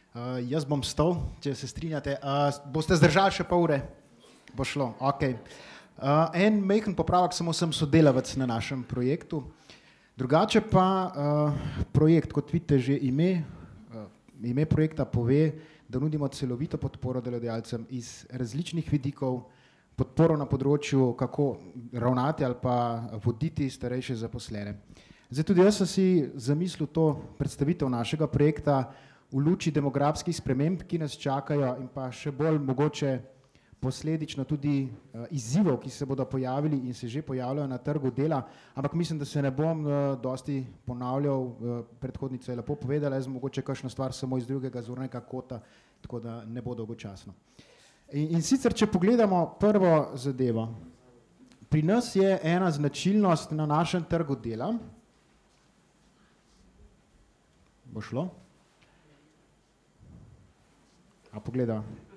Jaz bom stal, če se strinjate. Boste zdržali še pol ure? Bo šlo, ok. En majhen popravek, samo sem sodelavec na našem projektu. Drugače pa projekt, kot vidite že ime projekta pove, da nudimo celovito podporo delodajalcem iz različnih vidikov, podporo na področju, kako ravnati ali pa voditi starejše zaposlene. Zdaj tudi jaz sem si zamislil to predstavitev našega projekta v luči demografskih sprememb, ki nas čakajo in pa še bolj mogoče posledično tudi izzivov, ki se bodo pojavili in se že pojavljajo na trgu dela, ampak mislim, da se ne bom dosti ponavljal, predhodnica je lepo povedala, jaz mogoče kakšno stvar samo iz drugega zornega kota, tako da ne bo dolgočasno. In sicer, če pogledamo prvo zadevo, pri nas je ena značilnost na našem trgu dela, bo šlo? A pogleda.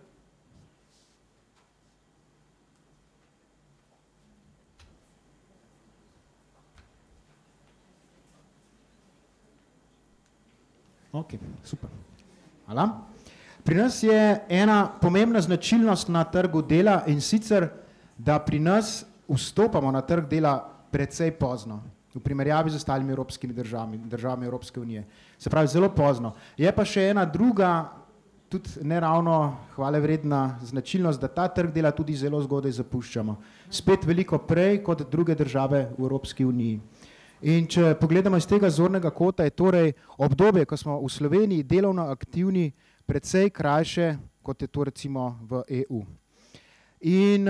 Ok, super. Hvala. Pri nas je ena pomembna značilnost na trgu dela in sicer, da pri nas vstopamo na trg dela precej pozno, v primerjavi z ostalimi evropskimi državami Evropske unije. Se pravi, zelo pozno. Je pa še ena druga, tudi neravno hvalevredna značilnost, da ta trg dela tudi zelo zgodaj zapuščamo. Spet veliko prej kot druge države v Evropski uniji. In če pogledamo iz tega zornega kota, je torej obdobje, ko smo v Sloveniji delovno aktivni, precej krajše, kot je to recimo v EU. In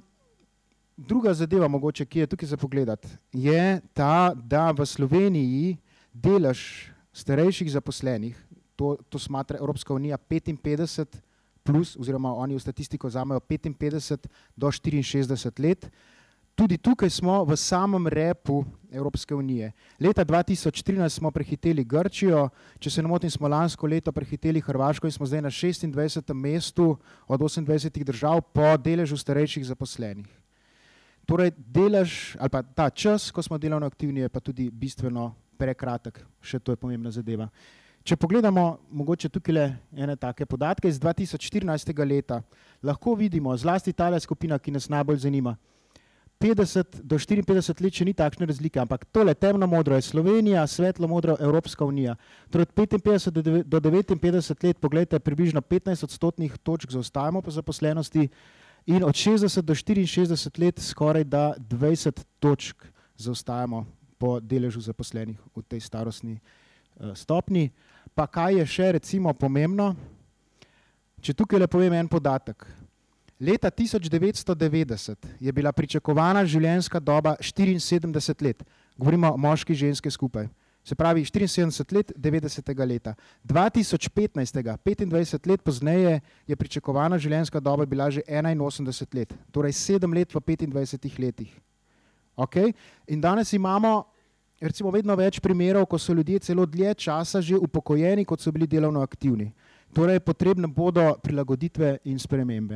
druga zadeva mogoče, ki je tukaj za pogledati, je ta, da v Sloveniji delež starejših zaposlenih, to smatra Evropska unija 55 plus, oziroma oni v statistiko vzamejo 55 do 64 let. Tudi tukaj smo v samem repu Evropske unije. Leta 2013 smo prehiteli Grčijo, če se ne motim, smo lansko leto prehiteli Hrvaško in smo zdaj na 26. mestu od 28 držav po deležu starejših zaposlenih. Torej delež, ali pa ta čas, ko smo delovno aktivni, je pa tudi bistveno prekratek, še to je pomembna zadeva. Če pogledamo mogoče tukaj ene take podatke iz 2014. leta, lahko vidimo, zlasti ta skupina, ki nas najbolj zanima, 50 do 54 let še ni takšne razlike, ampak tole temno modro je Slovenija, svetlo modro Evropska unija. Torej od 55 do 59 let, pogledajte, približno 15 odstotnih točk zaostajamo po zaposlenosti in od 60 do 64 let skoraj da 20 točk zaostajamo po deležu zaposlenih v tej starostni stopni. Pa kaj je še recimo pomembno? Če tukaj le povem en podatek. Leta 1990 je bila pričakovana življenjska doba 74 let. Govorimo o moški ženske skupaj. Se pravi 74 let 90. leta. 2015, 25 let pozneje, je pričakovana življenjska doba bila že 81 let. Torej 7 let v 25 letih. Okay? In danes imamo recimo vedno več primerov, ko so ljudje celo dlje časa že upokojeni, kot so bili delovno aktivni. Torej potrebne bodo prilagoditve in spremembe.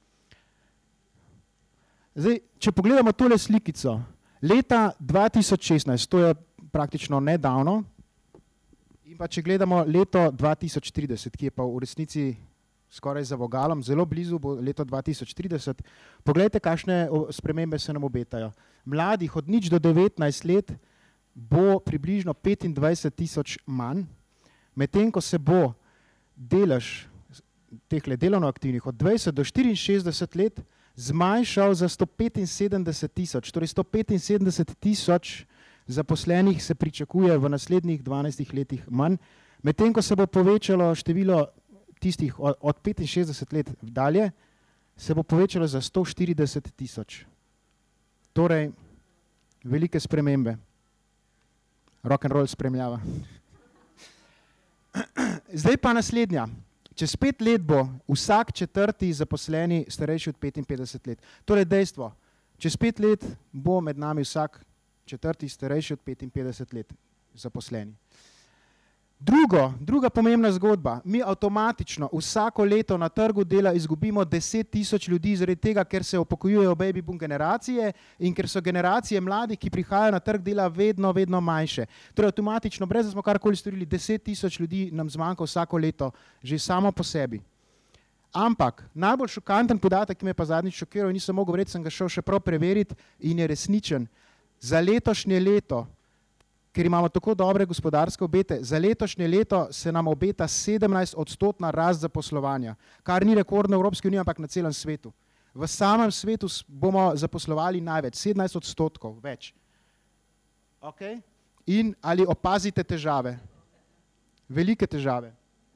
Zdaj, če pogledamo tole slikico, leta 2016, to je praktično nedavno, in pa če gledamo leto 2030, ki je pa v resnici skoraj za vogalom, zelo blizu bo leto 2030, pogledajte, kakšne spremembe se nam obetajo. Mladih od 0 do 19 let bo približno 25.000 manj, medtem ko se bo delež tehle delovno aktivnih od 20 do 64 let zmanjšal za 175.000, torej 175.000 zaposlenih se pričakuje v naslednjih 12 letih manj, medtem ko se bo povečalo število tistih od 65 let dalje, se bo povečalo za 140.000. Torej, velike spremembe. Rock'n'roll spremljava. Zdaj pa naslednja. Čez 5 let bo vsak četrti zaposleni starejši od 55 let. Torej dejstvo, čez 5 let bo med nami vsak četrti starejši od 55 let zaposleni. Druga pomembna zgodba. Mi avtomatično vsako leto na trgu dela izgubimo 10.000 ljudi zaradi tega, ker se upokojujejo baby boom generacije in ker so generacije mladih, ki prihajajo na trg dela vedno manjše. Torej avtomatično, brez da smo karkoli storili, 10.000 ljudi nam zmanjka vsako leto, že samo po sebi. Ampak najbolj šokanten podatek, ki me pa zadnjič šokiral, nisem mogel verjeti, sem ga šel še prav preveriti in je resničen. Za letošnje leto, ker imamo tako dobre gospodarske obete, za letošnje leto se nam obeta 17% rast zaposlovanja, kar ni rekordno v Evropski uniji, ampak na celem svetu. V samem svetu bomo zaposlovali največ, 17% več. Okay? In ali opazite težave? Velike težave.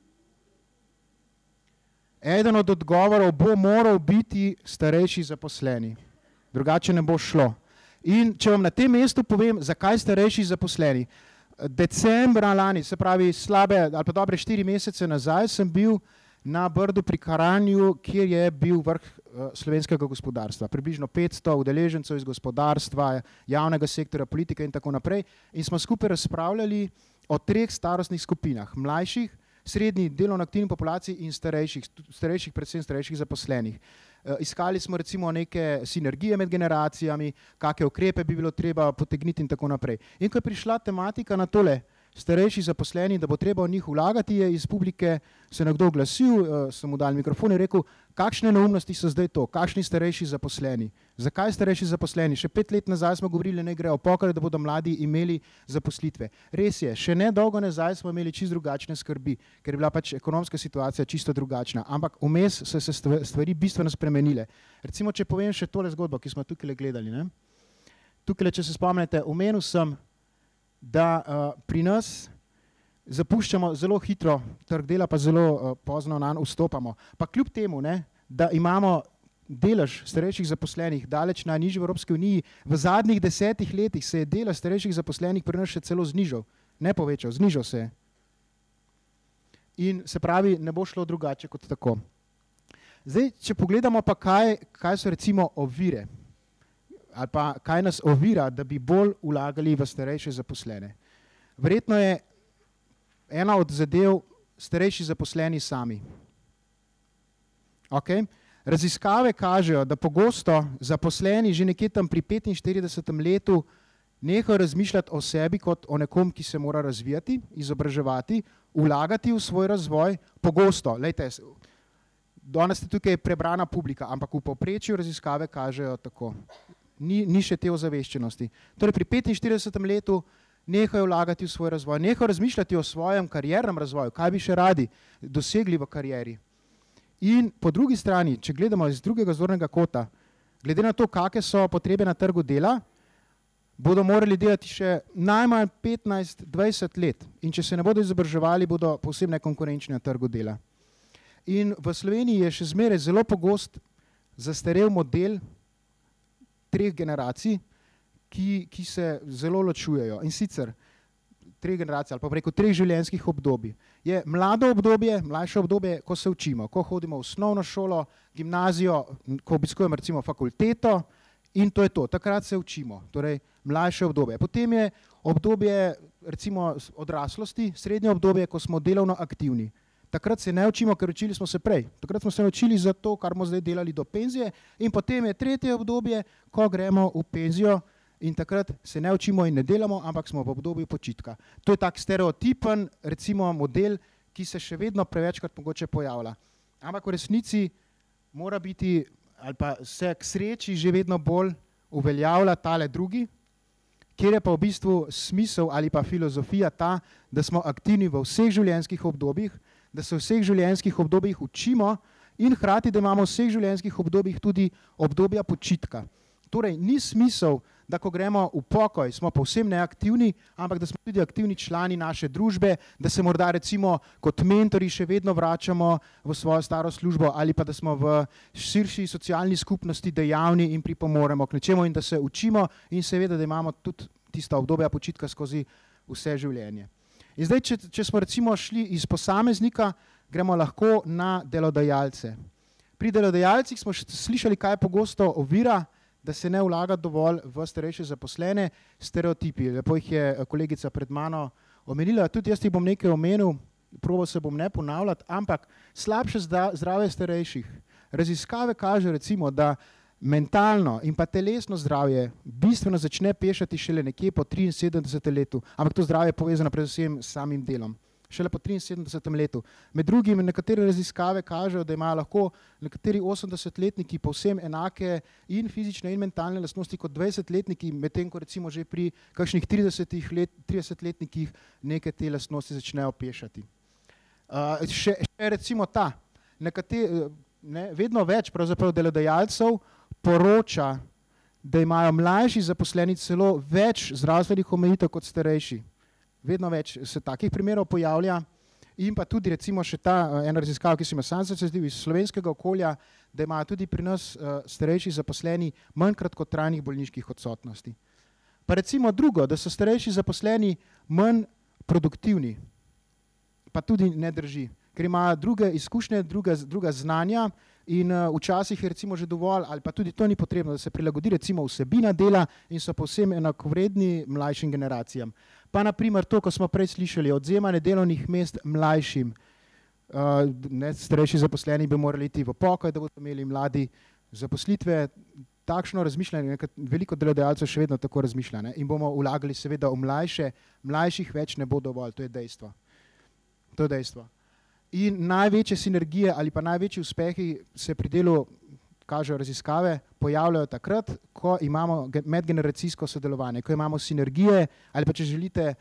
Eden od odgovorov bo moral biti starejši zaposleni, drugače ne bo šlo. In če vam na tem mestu povem, zakaj starejši zaposleni. Decembra lani, se pravi slabe ali pa dobre 4 mesece nazaj, sem bil na Brdu pri Karanju, kjer je bil vrh slovenskega gospodarstva. Približno 500 udeležencev iz gospodarstva, javnega sektorja, politike in tako naprej. In smo skupaj razpravljali o 3 starostnih skupinah, mlajših, srednji delovno aktivni populaciji in starejših, predvsem starejših zaposlenih. Iskali smo recimo neke sinergije med generacijami, kakšne ukrepe bi bilo treba potegniti in tako naprej. In ko je prišla tematika na tole, starejši zaposleni, da bo treba v njih vlagati, je iz publike se nekdo oglasil, sem mu dal mikrofon in rekel, kakšne neumnosti so zdaj to, kakšni starejši zaposleni, zakaj starejši zaposleni, še 5 let nazaj smo govorili, ne grejo pokaj, da bodo mladi imeli zaposlitve. Res je, še ne dolgo nazaj smo imeli čisto drugačne skrbi, ker je bila pač ekonomska situacija čisto drugačna, ampak vmes so se stvari bistveno spremenile. Recimo, če povem še tole zgodbo, ki smo tukaj gledali, ne? Tukaj, če se spomnite, omenil sem, da pri nas zapuščamo zelo hitro trg dela, pa zelo pozno nanj vstopamo. Pa kljub temu, ne, da imamo delež starejših zaposlenih daleč najnižji v Evropski uniji, v zadnjih 10 letih se je delež starejših zaposlenih pri nas še celo znižal, ne povečal, znižal se je. In se pravi, ne bo šlo drugače kot tako. Zdaj, če pogledamo pa kaj so recimo ovire, ali pa kaj nas ovira, da bi bolj vlagali v starejše zaposlene. Verjetno je ena od zadev starejši zaposleni sami. Okay? Raziskave kažejo, da pogosto zaposleni že nekje tam pri 45. letu nehajo razmišljati o sebi kot o nekom, ki se mora razvijati, izobraževati, vlagati v svoj razvoj, pogosto. Lejte, danes ste tukaj prebrana publika, ampak v povprečju raziskave kažejo tako. Ni še te ozaveščenosti. Torej pri 45. letu nehajo vlagati v svoj razvoj, nehajo razmišljati o svojem kariernem razvoju, kaj bi še radi dosegli v karieri. In po drugi strani, če gledamo iz drugega zornega kota, glede na to, kakšne so potrebe na trgu dela, bodo morali delati še najmanj 15-20 let. In če se ne bodo izobraževali, bodo povsem nekonkurenčni na trgu dela. In v Sloveniji je še zmeraj zelo pogost zastarel model 3 generacij, ki se zelo ločujejo. In sicer 3 generacije, ali pa preko 3 življenjskih obdobij. Je mlado obdobje, mlajše obdobje, ko se učimo, ko hodimo v osnovno šolo, gimnazijo, ko obiskujemo recimo fakulteto in to je to. Takrat se učimo, torej mlajše obdobje. Potem je obdobje recimo odraslosti, srednje obdobje, ko smo delovno aktivni. Takrat se ne učimo, ker učili smo se prej. Takrat smo se naučili za to, kar bomo zdaj delali do penzije in potem je tretje obdobje, ko gremo v penzijo in takrat se ne učimo in ne delamo, ampak smo v obdobju počitka. To je tak stereotipen, recimo, model, ki se še vedno prevečkrat mogoče pojavlja. Ampak v resnici mora biti, ali pa se k sreči že vedno bolj uveljavlja tale drugi, kjer je pa v bistvu smisel ali pa filozofija ta, da smo aktivni v vseh življenjskih obdobjih, da se v vseh življenjskih obdobjih učimo in hkrati, da imamo v vseh življenjskih obdobjih tudi obdobja počitka. Torej, ni smisel, da ko gremo v pokoj, smo povsem neaktivni, ampak da smo tudi aktivni člani naše družbe, da se morda recimo kot mentori še vedno vračamo v svojo staro službo ali pa da smo v širši socialni skupnosti dejavni in pripomoremo k nečemu in da se učimo in seveda, da imamo tudi tista obdobja počitka skozi vse življenje. In zdaj, če smo recimo šli iz posameznika, gremo lahko na delodajalce. Pri delodajalcih smo slišali, kaj pogosto ovira, da se ne vlaga dovolj v starejše zaposlene, stereotipi. Lepo jih je kolegica pred mano omenila, tudi jaz ti bom nekaj omenil, probal se bom ne ponavljati, ampak slabše zdravje starejših. Raziskave kažejo recimo, da mentalno in pa telesno zdravje bistveno začne pešati šele nekje po 73 letu, ampak to zdravje je povezano predvsem s samim delom. Šele po 73 letu. Med drugim nekatere raziskave kažejo, da imajo lahko nekateri 80-letniki povsem enake in fizične in mentalne lastnosti kot 20-letniki, medtem ko recimo že pri kakšnih 30-letnikih neke te lastnosti začnejo pešati. Še recimo vedno več pravzaprav delodajalcev poroča, da imajo mlajši zaposleni celo več zdravstvenih omejitev kot starejši. Vedno več se takih primerov pojavlja in pa tudi recimo še ena raziskava, ki se ima sam se zdi iz slovenskega okolja, da imajo tudi pri nas starejši zaposleni manj kratkotrajnih bolniških odsotnosti. Pa recimo drugo, da so starejši zaposleni manj produktivni, pa tudi ne drži, ker imajo druge izkušnje, druga znanja in včasih je recimo že dovolj, ali pa tudi to ni potrebno, da se prilagodi recimo vsebina dela in so povsem enakovredni mlajšim generacijam. Pa naprimer to, ko smo prej slišali, odvzemanje delovnih mest mlajšim. Starejši zaposleni bi morali iti v pokoj, da bodo imeli mladi zaposlitve. Takšno razmišljanje, veliko delodajalcev še vedno tako razmišlja, in bomo vlagali seveda v mlajših več ne bo dovolj, to je dejstvo. To je dejstvo. In največje sinergije ali pa največji uspehi se pri delu, kažejo raziskave, pojavljajo takrat, ko imamo medgeneracijsko sodelovanje, ko imamo sinergije ali pa če želite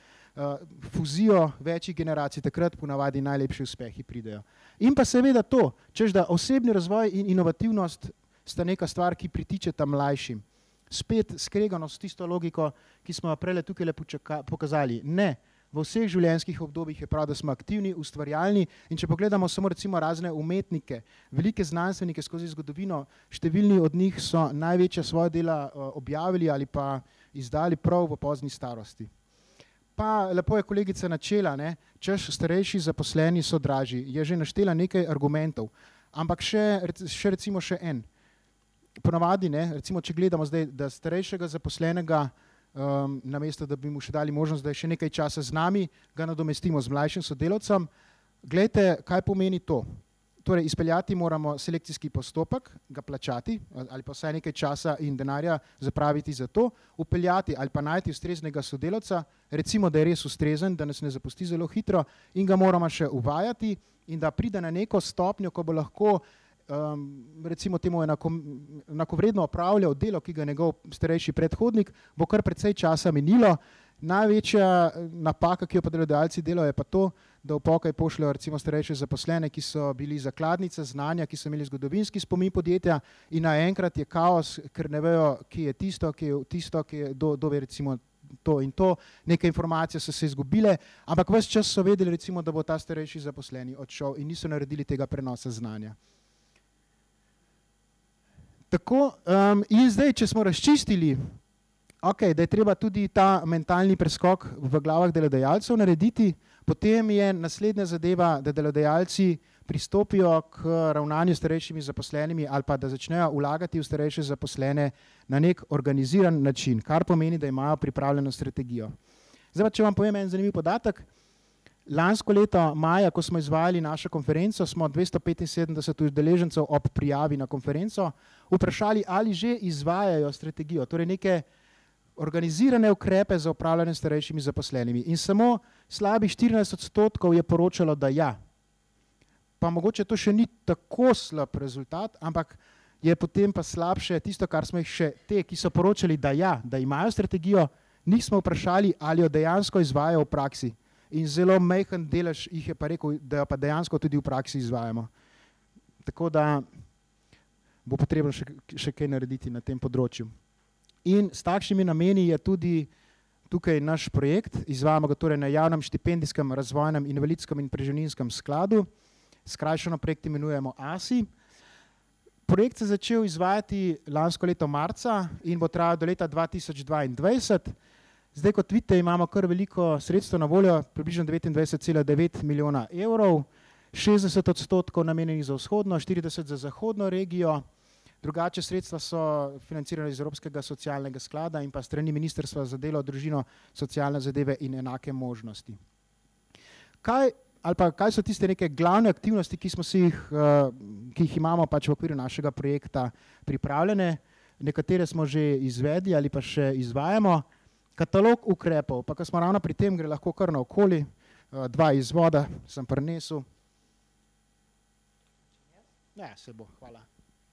fuzijo večjih generacij, takrat ponavadi najlepši uspehi pridejo. In pa seveda to, češ da osebni razvoj in inovativnost sta neka stvar, ki pritičeta mlajšim. Spet skregano s tisto logiko, ki smo jo prej tukaj pokazali. Ne. V vseh življenjskih obdobjih je prav, da smo aktivni, ustvarjalni in če pogledamo samo recimo razne umetnike, velike znanstvenike skozi zgodovino, številni od njih so največja svoja dela objavili ali pa izdali prav v pozni starosti. Pa lepo je kolegica načela, češ starejši zaposleni so dražji, je že naštela nekaj argumentov, ampak še recimo še en. Ponavadi, recimo če gledamo zdaj, da starejšega zaposlenega namesto, da bi mu še dali možnost, da je še nekaj časa z nami, ga nadomestimo z mlajšim sodelavcem. Glejte, kaj pomeni to. Torej, izpeljati moramo selekcijski postopek, ga plačati ali pa vsaj nekaj časa in denarja zapraviti za to, upeljati ali pa najti ustreznega sodelavca, recimo, da je res ustrezen, da nas ne zapusti zelo hitro in ga moramo še uvajati in da pride na neko stopnjo, ko bo lahko recimo temu enakovredno opravljal delo, ki ga njegov starejši predhodnik, bo kar precej časa minilo. Največja napaka, ki jo pa delodajalci delajo, je pa to, da v pokoj pošljajo recimo starejše zaposlene, ki so bili zakladnice znanja, ki so imeli zgodovinski spomin podjetja in naenkrat je kaos, ker ne vejo, kje je tisto, kdo ve recimo to in to, neke informacije so se izgubile, ampak ves čas so vedeli recimo, da bo ta starejši zaposleni odšel in niso naredili tega prenosa znanja. Tako, in zdaj, če smo razčistili, da je treba tudi ta mentalni preskok v glavah delodajalcev narediti, potem je naslednja zadeva, da delodajalci pristopijo k ravnanju s starejšimi zaposlenimi ali pa da začnejo vlagati v starejše zaposlene na nek organiziran način, kar pomeni, da imajo pripravljeno strategijo. Zdaj pa, če vam povem en zanimiv podatek, lansko leto maja, ko smo izvajali našo konferenco, smo 275 udeležencev ob prijavi na konferenco vprašali, ali že izvajajo strategijo, torej neke organizirane ukrepe za upravljanje s starejšimi zaposlenimi. In samo slabih 14% je poročalo, da ja. Pa mogoče to še ni tako slab rezultat, ampak je potem pa slabše tisto, kar smo jih še te, ki so poročali, da ja, da imajo strategijo, nismo vprašali, ali jo dejansko izvajajo v praksi. In zelo majhen delež jih je pa rekel, da jo pa dejansko tudi v praksi izvajamo. Tako da bo potrebno še kaj narediti na tem področju. In s takšnimi nameni je tudi tukaj naš projekt, izvajamo ga torej na javnem štipendijskem, razvojnem, invalidskem in preživninskem skladu, skrajšano projekt imenujemo ASI. Projekt se je začel izvajati lansko leto marca in bo trajal do leta 2022. Zdaj, kot vidite, imamo kar veliko sredstev na voljo, približno 29,9 milijona evrov, 60% namenjenih za vzhodno, 40% za zahodno regijo. drugače sredstva so financirane iz Evropskega socialnega sklada in pa strani Ministrstva za delo, družino, socialne zadeve in enake možnosti. Kaj so tiste neke glavne aktivnosti, ki jih imamo pač v okviru našega projekta pripravljene, nekatere smo že izvedli ali pa še izvajamo. Katalog ukrepov, pa ko smo ravno pri tem, gre lahko kar naokoli, 2 izvoda sem prinesel. Ja, se bo, hvala.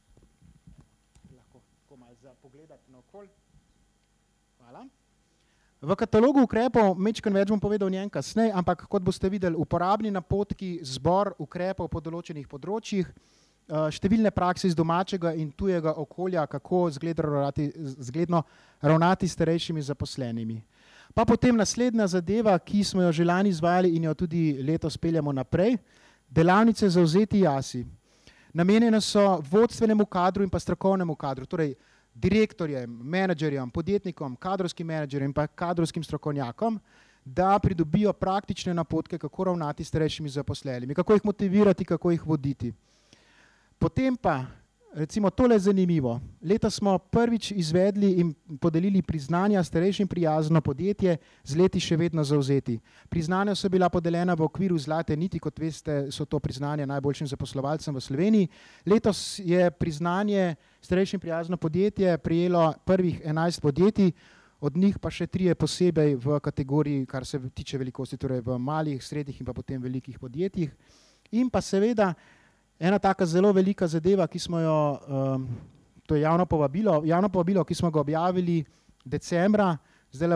Lahko malo za pogledati naokoli. Hvala. V katalogu ukrepov, mečkaj več bom povedal njen kasneje, ampak kot boste videli, uporabni napotki, zbor ukrepov po določenih področjih, številne prakse iz domačega in tujega okolja, kako zgledno ravnati s starejšimi zaposlenimi. Pa potem naslednja zadeva, ki smo jo že lani izvajali in jo tudi letos peljemo naprej, delavnice Zavzeti jasi. Namenjene so vodstvenemu kadru in pa strokovnemu kadru, torej direktorjem, menedžerjem, podjetnikom, kadrovskim menedžerjem in pa kadrovskim strokovnjakom, da pridobijo praktične napotke, kako ravnati s starejšimi zaposlenimi, kako jih motivirati, kako jih voditi. Potem pa, recimo tole je zanimivo, letos smo prvič izvedli in podelili priznanja Starejšim prijazno podjetje z leti še vedno zavzeti. Priznanja so bila podeljena v okviru Zlate niti, kot veste, so to priznanje najboljšim zaposlovalcem v Sloveniji. Letos je priznanje Starejšim prijazno podjetje prijelo prvih 11 podjetij, od njih pa še 3 posebej v kategoriji, kar se tiče velikosti, torej v malih, srednjih in pa potem velikih podjetjih. In pa seveda ena taka zelo velika zadeva, ki smo jo, to je javno povabilo, ki smo ga objavili decembra, zdaj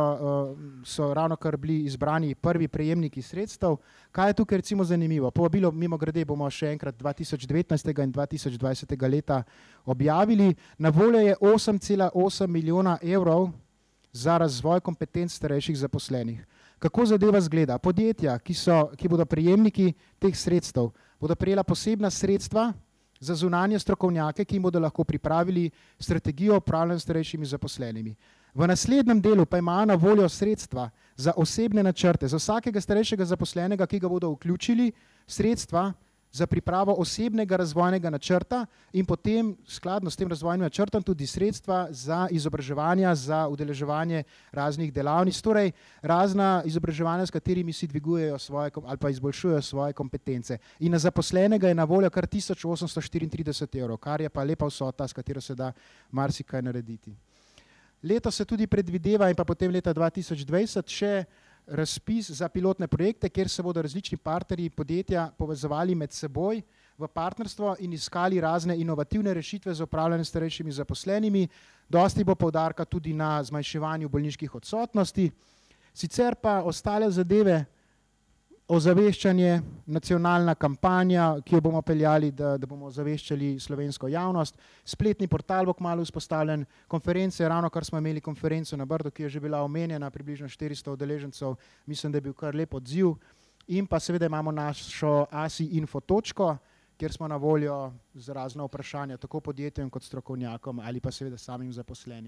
so ravno kar bili izbrani prvi prejemniki sredstev. Kaj je tukaj recimo zanimivo? Povabilo mimogrede bomo še enkrat 2019. in 2020. leta objavili. Na voljo je 8,8 milijona evrov za razvoj kompetenc starejših zaposlenih. Kako zadeva zgleda? Podjetja, ki bodo prejemniki teh sredstev, bodo prejela posebna sredstva za zunanje strokovnjake, ki jim bodo lahko pripravili strategijo upravljanja s starejšimi zaposlenimi. V naslednjem delu pa imajo na voljo sredstva za osebne načrte, za vsakega starejšega zaposlenega, ki ga bodo vključili, sredstva za pripravo osebnega razvojnega načrta in potem skladno s tem razvojnim načrtom tudi sredstva za izobraževanja, za udeleževanje raznih delavnic, torej razna izobraževanja, s katerimi si dvigujejo svoje ali pa izboljšujejo svoje kompetence. In na zaposlenega je na voljo kar 1834 evrov, kar je pa lepa vsota, s katero se da marsikaj narediti. Letos se tudi predvideva in pa potem leta 2020 še razpis za pilotne projekte, kjer se bodo različni partnerji podjetja povezovali med seboj v partnerstvo in iskali razne inovativne rešitve za upravljanje s starejšimi zaposlenimi. Dosti bo poudarka tudi na zmanjševanju bolniških odsotnosti. Sicer pa ostale zadeve, ozaveščanje, nacionalna kampanja, ki jo bomo peljali, da bomo ozaveščali slovensko javnost, spletni portal bo kmalu vzpostavljen, konference, ravno kar smo imeli konferenco na Brdu, ki je že bila omenjena, približno 400 udeležencev, mislim, da je bil kar lep odziv, in pa seveda imamo našo ASI info točko, kjer smo na voljo z razna vprašanja, tako podjetjem kot strokovnjakom ali pa seveda samim zaposlenim.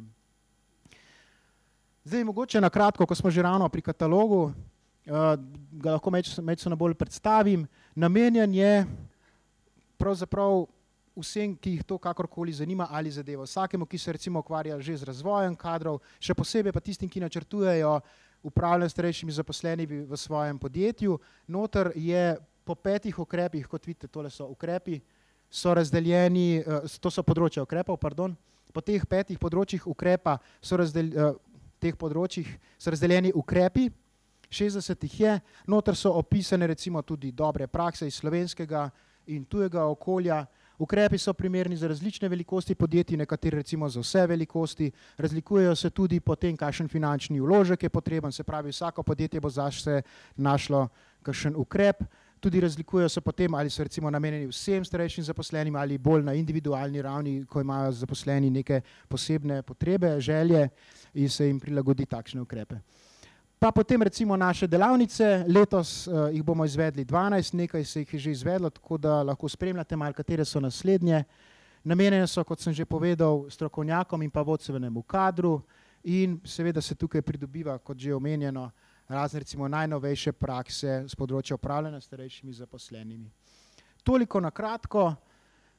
Zdaj, mogoče na kratko, ko smo že ravno pri katalogu, ga lahko medsebojno bolj predstavim. Namenjen je pravzaprav vsem, ki jih to kakorkoli zanima ali zadeva. Vsakemu, ki se recimo ukvarja že z razvojem kadrov, še posebej pa tistim, ki načrtujejo upravljanje s starejšimi zaposlenimi v svojem podjetju. Noter je po 5 ukrepih, kot vidite, tole so ukrepi, so razdeljeni, to so področja ukrepov, pardon. Po teh 5 področjih ukrepa so razdeljeni ukrepi, 60 jih je, noter so opisane recimo tudi dobre prakse iz slovenskega in tujega okolja. Ukrepi so primerni za različne velikosti podjetij, nekateri recimo za vse velikosti, razlikujejo se tudi po tem, kakšen finančni vložek je potreben, se pravi, vsako podjetje bo zase našlo kakšen ukrep, tudi razlikujejo se potem, ali so recimo namenjeni vsem starejšim zaposlenim ali bolj na individualni ravni, ko imajo zaposleni neke posebne potrebe, želje in se jim prilagodi takšne ukrepe. Pa potem recimo naše delavnice, letos jih bomo izvedli 12, nekaj se jih je že izvedlo, tako da lahko spremljate malo, katere so naslednje. Namenjene so, kot sem že povedal, strokovnjakom in pa vodstvenemu kadru in seveda se tukaj pridobiva, kot že omenjeno, razne recimo najnovejše prakse z področja upravljanja s starejšimi zaposlenimi. Toliko na kratko.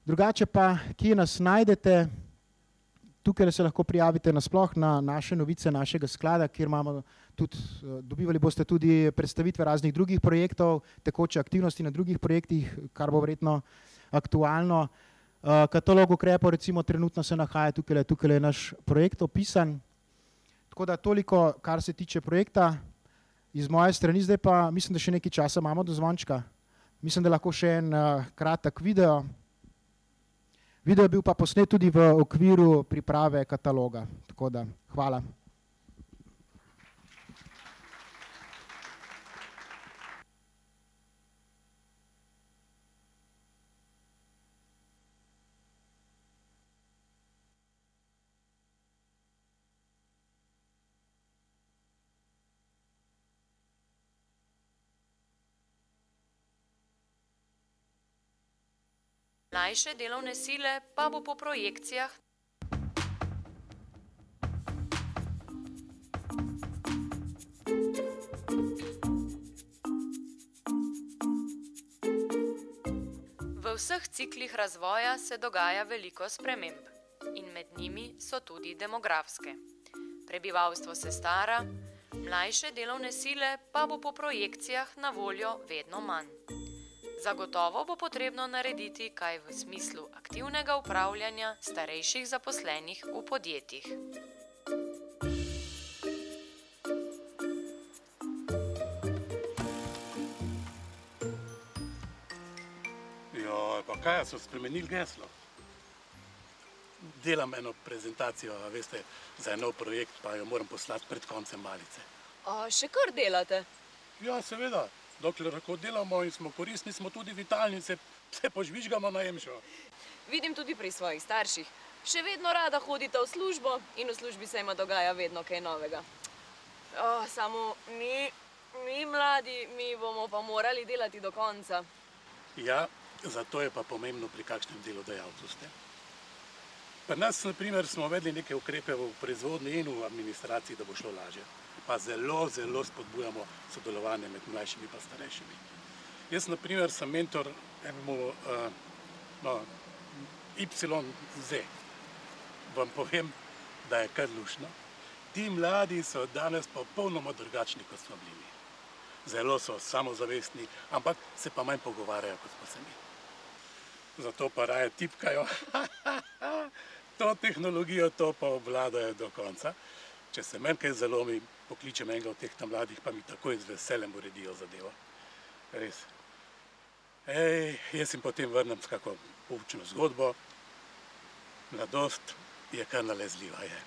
Drugače pa, kje nas najdete, tukaj se lahko prijavite nasploh na naše novice našega sklada, kjer imamo tudi, dobivali boste tudi predstavitve raznih drugih projektov, tekoče aktivnosti na drugih projektih, kar bo verjetno aktualno. Katalog ukrepov recimo trenutno se nahaja tukaj je naš projekt opisan. Tako da toliko, kar se tiče projekta iz moje strani, zdaj pa mislim, da še nekaj časa imamo do zvončka. Mislim, da lahko še en kratek video. Video je bil pa posnet tudi v okviru priprave kataloga. Tako da, hvala. Mlajše delovne sile pa bo po projekcijah v vseh ciklih razvoja se dogaja veliko sprememb in med njimi so tudi demografske. Prebivalstvo se stara, mlajše delovne sile pa bo po projekcijah na voljo vedno manj. Zagotovo bo potrebno narediti kaj v smislu aktivnega upravljanja starejših zaposlenih v podjetjih. Jo, pa kaj so spremenili geslo? Delam eno prezentacijo, veste, za en nov projekt, pa jo moram poslati pred koncem malice. A še kar delate? Ja, seveda. Dokler lahko delamo in smo koristni, smo tudi vitalni, se požvižgamo na emšo. Vidim tudi pri svojih starših. Še vedno rada hodita v službo in v službi se ima dogaja vedno kaj novega. Samo mi mladi, mi bomo pa morali delati do konca. Ja, zato je pa pomembno, pri kakšnem delodajalcu ste. Pri nas, na primer, smo uvedli neke ukrepe v proizvodnji in v administraciji, da bo šlo lažje. Pa zelo spodbujamo sodelovanje med mlajšimi pa starejšimi. Jaz, na primer, sem mentor enemu YZ. Vam povem, da je kar luštno. Ti mladi so danes popolnoma drugačni, kot smo bili. Zelo so samozavestni, ampak se pa manj pogovarjajo, kot smo se mi. Zato pa raje tipkajo. To tehnologijo, to pa obvladajo do konca. Če se meni kaj zalomi, pokličem enega od teh tam mladih, pa mi takoj z veseljem uredijo zadevo. Res. Jaz jim potem vrnem s kako poučno zgodbo. Mladost je kar nalezljiva, je.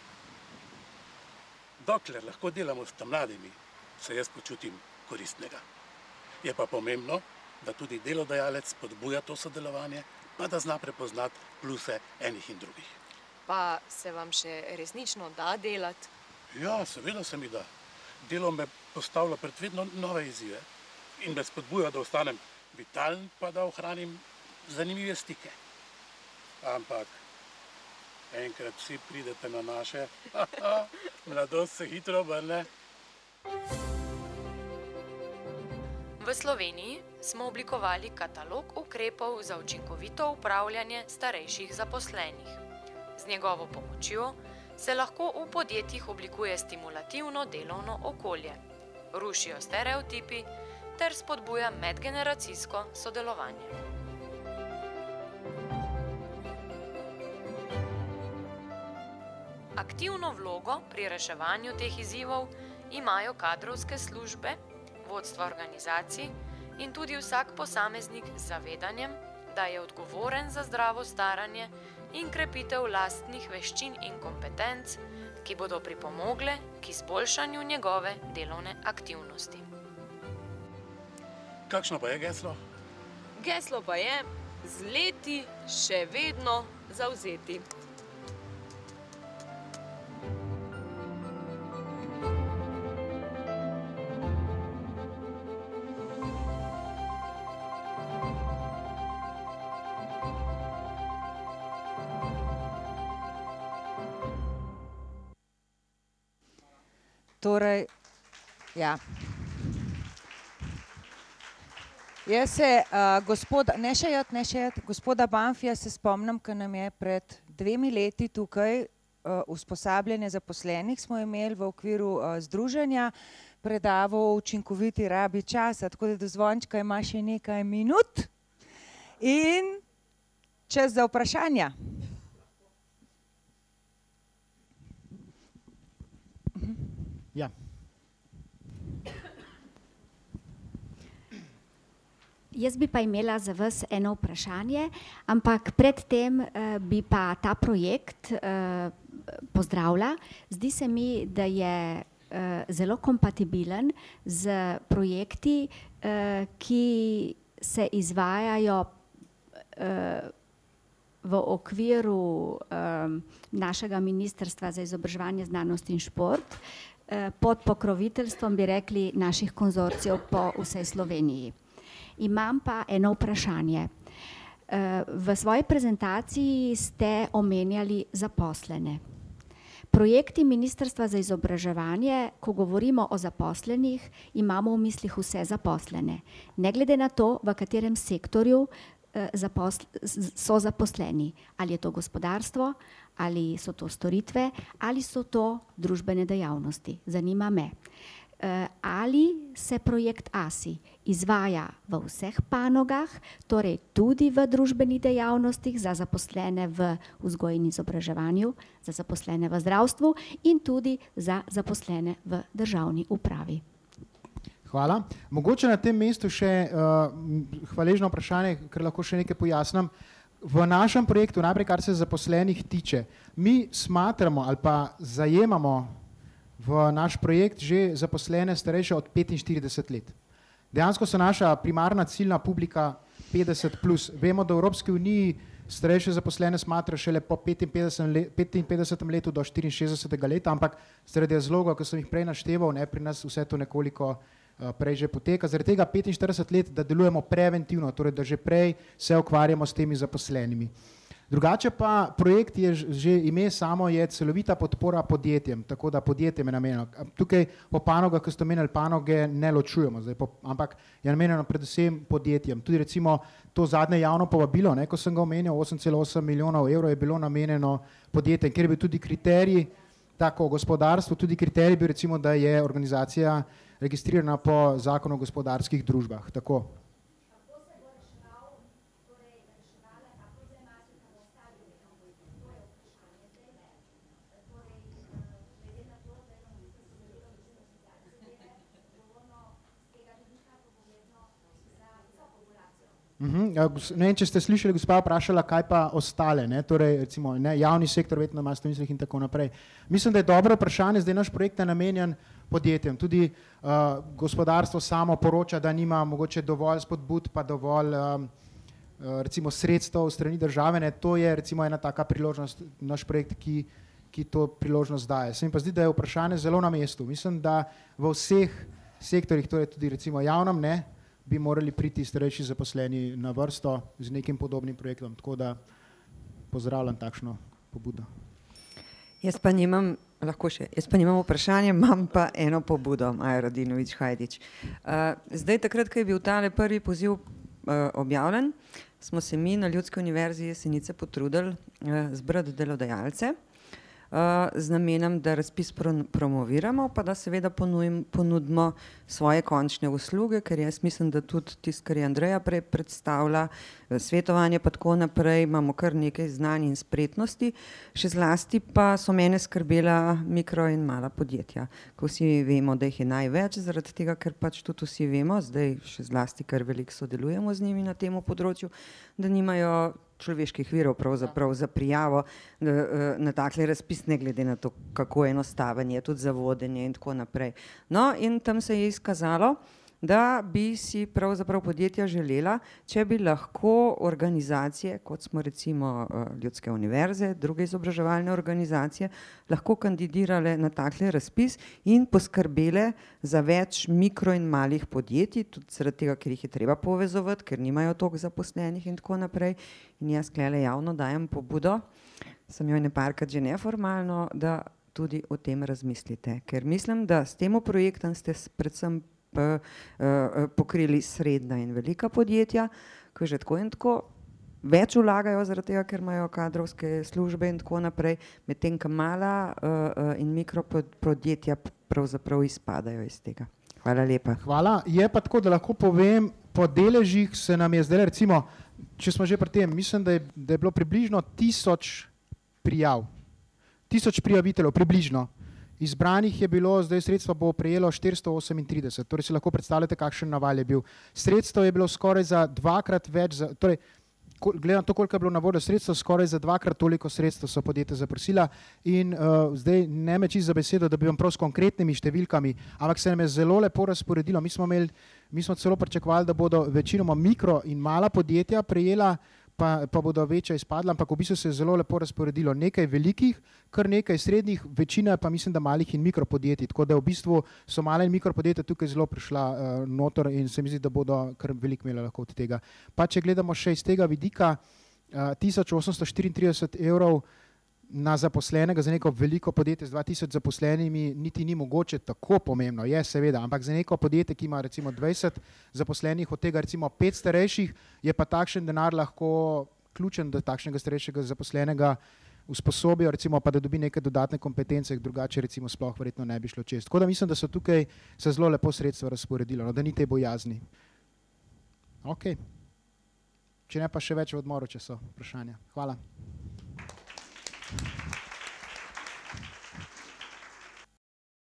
Dokler lahko delamo s tam mladimi, se jaz počutim koristnega. Je pa pomembno, da tudi delodajalec spodbuja to sodelovanje, pa da zna prepoznati pluse enih in drugih. Pa se vam še resnično da delati? Ja, seveda se mi da. Delo me postavlja pred vedno nove izzive in me spodbuja, da ostanem vitalen, pa da ohranim zanimive stike. Ampak enkrat vsi pridete na naše, mladost se hitro obrne. V Sloveniji smo oblikovali katalog ukrepov za učinkovito upravljanje starejših zaposlenih. Z njegovo pomočjo se lahko v podjetjih oblikuje stimulativno delovno okolje, rušijo stereotipi ter spodbuja medgeneracijsko sodelovanje. Aktivno vlogo pri reševanju teh izzivov imajo kadrovske službe, vodstva organizacij in tudi vsak posameznik z zavedanjem, da je odgovoren za zdravo staranje in krepitev lastnih veščin in kompetenc, ki bodo pripomogle k izboljšanju njegove delovne aktivnosti. Kakšno pa je geslo? Geslo pa je z leti še vedno zavzeti. Torej, ja. Jaz se, gospoda Banfija se spomnim, ko nam je pred 2 leti tukaj usposabljanje zaposlenih smo imeli v okviru združenja, predaval o učinkoviti rabi časa, tako da do zvončka ima še nekaj minut in čas za vprašanja. Ja. Jaz bi pa imela za vas eno vprašanje, ampak predtem bi pa ta projekt pozdravila. Zdi se mi, da je zelo kompatibilen z projekti, ki se izvajajo v okviru našega Ministrstva za izobraževanje, znanost in šport pod pokroviteljstvom, bi rekli, naših konzorcijev po vsej Sloveniji. Imam pa eno vprašanje. V svoji prezentaciji ste omenjali zaposlene. Projekti Ministrstva za izobraževanje, ko govorimo o zaposlenih, imamo v mislih vse zaposlene. Ne glede na to, v katerem sektorju so zaposleni. Ali je to gospodarstvo, ali so to storitve, ali so to družbene dejavnosti. Zanima me. Ali se projekt ASI izvaja v vseh panogah, torej tudi v družbenih dejavnostih za zaposlene v vzgoji in izobraževanju, za zaposlene v zdravstvu in tudi za zaposlene v državni upravi. Hvala. Mogoče na tem mestu še hvaležno vprašanje, ker lahko še nekaj pojasnim. V našem projektu, najprej kar se zaposlenih tiče, mi smatramo ali pa zajemamo v naš projekt že zaposlene starejše od 45 let. Dejansko so naša primarna ciljna publika 50+. Vemo, da v Evropski uniji starejše zaposlene smatra šele po 55 letu do 64 leta, ampak zaradi razlogov, ki sem jih prej našteval, pri nas vse to nekoliko prej že poteka. Zaradi tega 45 let, da delujemo preventivno, torej da že prej se ukvarjamo s temi zaposlenimi. Drugače pa projekt je že ime samo je celovita podpora podjetjem, tako da podjetjem je namenjeno. Tukaj po panogah, ki ste omenili panoge, ne ločujemo, ampak je namenjeno predvsem podjetjem. Tudi recimo to zadnje javno povabilo, ko sem ga omenil, 8,8 milijonov evrov je bilo namenjeno podjetjem, kjer bi tudi kriterij, tako gospodarstvo, tudi kriterij bi recimo, da je organizacija registrirana po zakonu o gospodarskih družbah. Tako. Ne vem, če ste slišali, gospa vprašala, kaj pa ostale, torej recimo javni sektor, vedno ima stomislih in tako naprej. Mislim, da je dobro vprašanje, zdaj naš projekt je namenjen podjetjem. Tudi gospodarstvo samo poroča, da nima mogoče dovolj spodbud, pa dovolj recimo sredstev strani države. To je recimo ena taka priložnost, naš projekt, ki to priložnost daje. Se mi pa zdi, da je vprašanje zelo na mestu. Mislim, da v vseh sektorjih, torej tudi recimo javnem, bi morali priti starejši zaposleni na vrsto z nekim podobnim projektom. Tako da pozdravljam takšno pobudo. Jaz pa nimam vprašanje, imam pa eno pobudo, Maja Radinovič Hajdič. Zdaj, takrat, ko je bil tale prvi poziv objavljen, smo se mi na Ljudski univerzi Jesenice potrudili zbrati delodajalce z namenom, da razpis promoviramo, pa da seveda ponudimo svoje končne usluge, ker jaz mislim, da tudi tisto, kar je Andreja prej predstavila, svetovanje pa tako naprej, imamo kar nekaj znanj in spretnosti, še zlasti pa so mene skrbela mikro in mala podjetja, ko vsi vemo, da jih je največ, zaradi tega, ker pač tudi vsi vemo, zdaj še zlasti, ker veliko sodelujemo z njimi na tem področju, da nimajo človeških virov pravzaprav za prijavo na takle razpis, ne glede na to, kako enostaven je, tudi za vodenje in tako naprej. No, in tam se je izkazalo, da bi si pravzaprav podjetja želela, če bi lahko organizacije, kot smo recimo Ljudske univerze, druge izobraževalne organizacije, lahko kandidirale na takle razpis in poskrbele za več mikro in malih podjetij, tudi zaradi tega, ker jih je treba povezovati, ker nimajo toliko zaposlenih in tako naprej. In jaz klele javno dajem pobudo, sem jo neparkrat že neformalno, da tudi o tem razmislite. Ker mislim, da s tem projektom ste predvsem pokrili srednja in velika podjetja, ki že tako in tako več vlagajo zaradi tega, ker imajo kadrovske službe in tako naprej, medtem ko mala in mikropodjetja pravzaprav izpadajo iz tega. Hvala lepa. Hvala. Je pa tako, da lahko povem, po deležih se nam je zdaj, recimo, če smo že pri tem, mislim, da je bilo približno 1000 prijav. 1000 prijaviteljev, približno. Izbranih je bilo, zdaj sredstva bo prejelo 438, torej si lahko predstavljate, kakšen naval je bil. Sredstvo je bilo skoraj za dvakrat več, torej gledam to, koliko je bilo na voljo sredstva, skoraj za dvakrat toliko sredstva so podjetja zaprosila in zdaj ne me čisto za besedo, da bi vam prav s konkretnimi številkami, ampak se nam je zelo lepo razporedilo. Mi smo celo pričakovali, da bodo večinoma mikro in mala podjetja prejela, pa bodo večja izpadla, ampak v bistvu se je zelo lepo razporedilo. Nekaj velikih, kar nekaj srednjih, večina pa mislim, da malih in mikropodjetij, tako da v bistvu so mala in mikropodjetja tukaj zelo prišla noter in se mi zdi, da bodo kar veliko imeli lahko od tega. Pa če gledamo še iz tega vidika, 1834 € na zaposlenega za neko veliko podjetje z 2000 zaposlenimi niti ni mogoče tako pomembno, je seveda, ampak za neko podjetje, ki ima recimo 20 zaposlenih, od tega recimo 5 starejših, je pa takšen denar lahko ključen, da takšnega starejšega zaposlenega usposobijo, recimo pa da dobi neke dodatne kompetence, drugače recimo sploh verjetno ne bi šlo čez. Tako da mislim, da so tukaj se zelo lepo sredstva razporedilo, no, da ni te bojazni. Ok. Če ne pa še več v odmoru, če so vprašanja. Hvala.